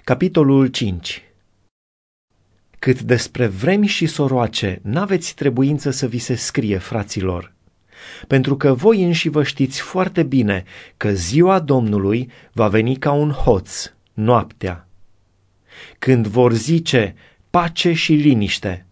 Capitolul 5. Cât despre vremi și soroace, n-aveți trebuință să vi se scrie, fraților, pentru că voi înși vă știți foarte bine că ziua Domnului va veni ca un hoț, noaptea. Când vor zice pace și liniște,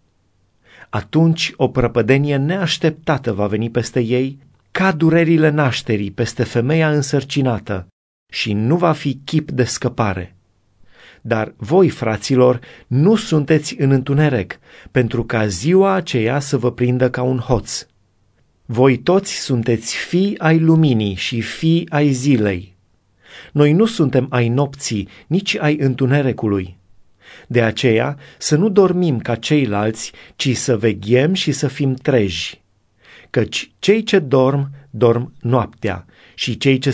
atunci o prăpădenie neașteptată va veni peste ei, ca durerile nașterii peste femeia însărcinată, și nu va fi chip de scăpare. Dar voi, fraților, nu sunteți în întuneric, pentru ca ziua aceea să vă prindă ca un hoț. Voi toți sunteți fii ai luminii și fii ai zilei. Noi nu suntem ai nopții, nici ai întunericului. De aceea să nu dormim ca ceilalți, ci să veghem și să fim treji. Căci cei ce dorm, dorm noaptea, și cei ce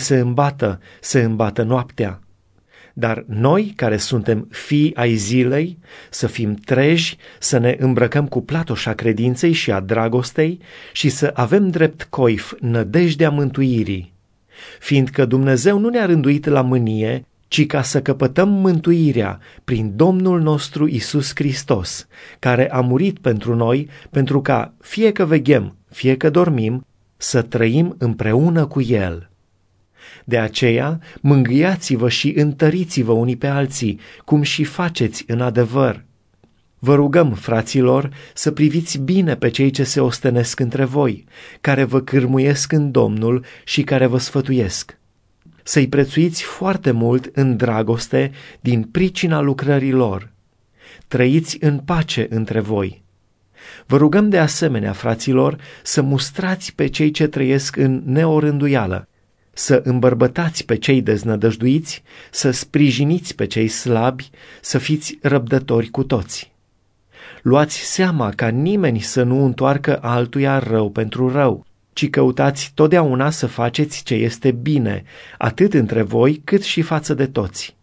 se îmbată noaptea. Dar noi, care suntem fii ai zilei, să fim treji, să ne îmbrăcăm cu platoșa credinței și a dragostei și să avem drept coif nădejdea mântuirii. Fiindcă Dumnezeu nu ne-a rânduit la mânie, ci ca să căpătăm mântuirea prin Domnul nostru Iisus Hristos, care a murit pentru noi, pentru ca, fie că veghem, fie că dormim, să trăim împreună cu El. De aceea, mângâiați-vă și întăriți-vă unii pe alții, cum și faceți în adevăr. Vă rugăm, fraților, să priviți bine pe cei ce se ostenesc între voi, care vă cârmuiesc în Domnul și care vă sfătuiesc. Să-i prețuiți foarte mult în dragoste din pricina lucrării lor. Trăiți în pace între voi. Vă rugăm de asemenea, fraților, să mustrați pe cei ce trăiesc în neorânduială, să îmbărbătați pe cei deznădăjduiți, să sprijiniți pe cei slabi, să fiți răbdători cu toți. Luați seama ca nimeni să nu întoarcă altuia rău pentru rău, ci căutați totdeauna să faceți ce este bine, atât între voi cât și față de toți.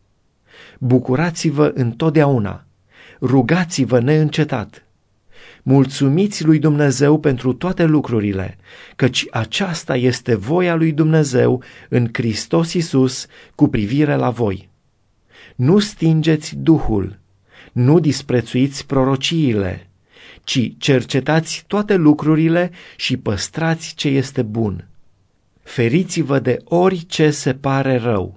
Bucurați-vă întotdeauna, rugați-vă neîncetat. Mulțumiți lui Dumnezeu pentru toate lucrurile, căci aceasta este voia lui Dumnezeu în Hristos Iisus cu privire la voi. Nu stingeți Duhul, nu disprețuiți prorociile, ci cercetați toate lucrurile și păstrați ce este bun. Feriți-vă de orice se pare rău.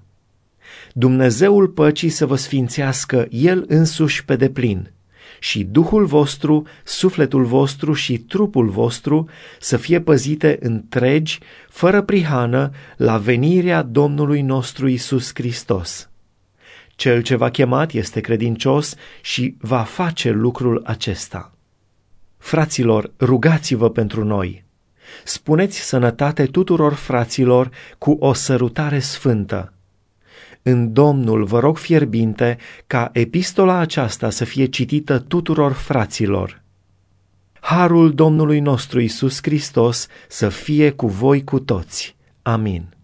Dumnezeul păcii să vă sfințească El însuși pe deplin, și Duhul vostru, sufletul vostru și trupul vostru să fie păzite întregi, fără prihană, la venirea Domnului nostru Iisus Hristos. Cel ce v-a chemat este credincios și va face lucrul acesta. Fraților, rugați-vă pentru noi. Spuneți sănătate tuturor fraților cu o sărutare sfântă. În Domnul vă rog fierbinte ca epistola aceasta să fie citită tuturor fraților. Harul Domnului nostru Iisus Hristos să fie cu voi cu toți. Amin.